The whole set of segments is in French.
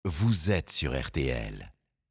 vous êtes sur RTL.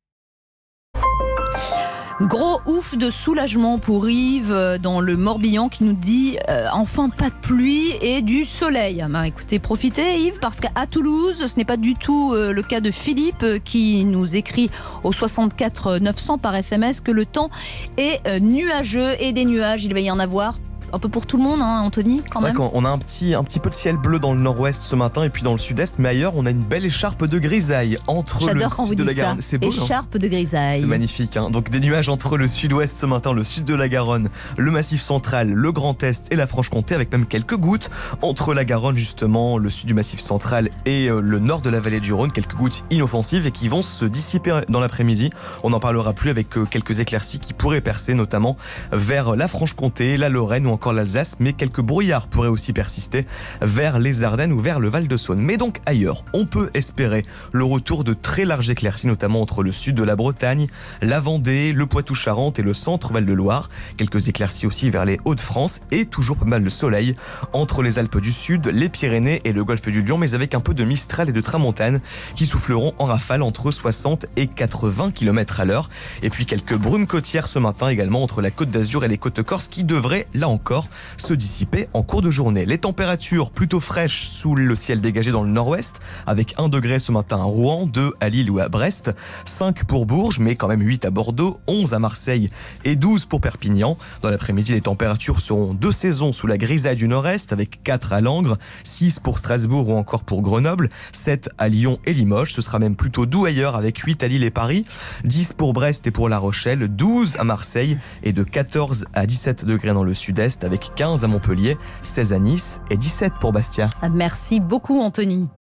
Gros ouf de soulagement pour Yves dans le Morbihan qui nous dit enfin pas de pluie et du soleil. Écoutez, profitez Yves, parce qu'à Toulouse, ce n'est pas du tout le cas de Philippe qui nous écrit au 64 900 par SMS que le temps est nuageux, et des nuages, il va y en avoir un peu pour tout le monde, hein, Anthony, quand même. C'est vrai qu'on a un petit peu de ciel bleu dans le nord-ouest ce matin et puis dans le sud-est, mais ailleurs on a une belle écharpe de grisaille entre J'adore le quand sud vous de la dites ça. Garonne. C'est beau, Écharpe de grisaille. C'est magnifique, hein. Donc des nuages entre le sud-ouest ce matin, le sud de la Garonne, le Massif central, le Grand Est et la Franche-Comté, avec même quelques gouttes entre la Garonne justement, le sud du Massif central et le nord de la vallée du Rhône, quelques gouttes inoffensives et qui vont se dissiper dans l'après-midi. On n'en parlera plus, avec quelques éclaircies qui pourraient percer notamment vers la Franche-Comté, la Lorraine ou encore l'Alsace, mais quelques brouillards pourraient aussi persister vers les Ardennes ou vers le Val-de-Saône. Mais donc ailleurs, on peut espérer le retour de très larges éclaircies, notamment entre le sud de la Bretagne, la Vendée, le Poitou-Charentes et le centre Val-de-Loire. Quelques éclaircies aussi vers les Hauts-de-France et toujours pas mal de soleil entre les Alpes du Sud, les Pyrénées et le golfe du Lion, mais avec un peu de mistral et de tramontane qui souffleront en rafale entre 60 et 80 km à l'heure. Et puis quelques brumes côtières ce matin également entre la Côte d'Azur et les côtes corses qui devraient, là encore, se dissiper en cours de journée. Les températures plutôt fraîches sous le ciel dégagé dans le nord-ouest, avec 1 degré ce matin à Rouen, 2 à Lille ou à Brest, 5 pour Bourges, mais quand même 8 à Bordeaux, 11 à Marseille et 12 pour Perpignan. Dans l'après-midi, les températures seront de saison sous la grisaille du nord-est, avec 4 à Langres, 6 pour Strasbourg ou encore pour Grenoble, 7 à Lyon et Limoges. Ce sera même plutôt doux ailleurs, avec 8 à Lille et Paris, 10 pour Brest et pour La Rochelle, 12 à Marseille et de 14 à 17 degrés dans le sud-est, avec 15 à Montpellier, 16 à Nice et 17 pour Bastia. Merci beaucoup Anthony.